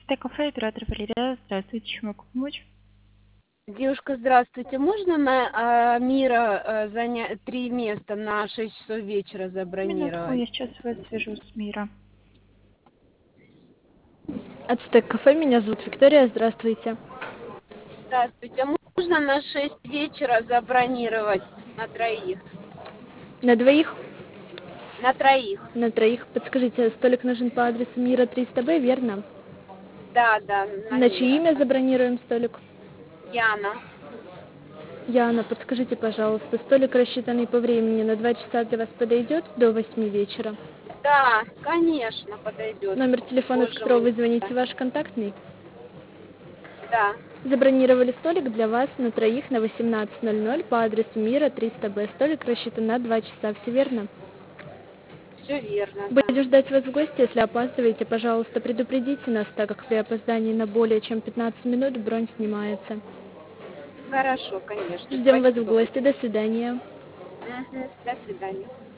Ацтек-кафе, оператор Валерия. Здравствуйте, чем могу помочь? Девушка, здравствуйте. Можно на Мира занять 3 места на 6 часов вечера Минутку, забронировать? я сейчас вас свяжу с Мира. Ацтек-кафе, меня зовут Виктория, здравствуйте. Здравствуйте. Можно на 6 вечера забронировать на троих? На двоих? На троих. На троих. Подскажите, столик нужен по адресу Мира 300Б, верно? Да, на На чье Мира. имя забронируем столик? Яна. Яна, подскажите, пожалуйста, столик, рассчитанный по времени на 2 часа, для вас подойдет до 8 вечера? Да, конечно, подойдет. Номер телефона, с Боже которого мой. вы звоните, ваш контактный? Да, Забронировали столик для вас на троих на 18:00 по адресу Мира 300Б. Столик рассчитан на 2 часа, все верно? все верно, да. Буду ждать вас в гости. Если опаздываете, пожалуйста, предупредите нас, так как при опоздании на более чем 15 минут бронь снимается. Хорошо, конечно. Ждем вас в Спасибо гости. большое. До свидания. До свидания.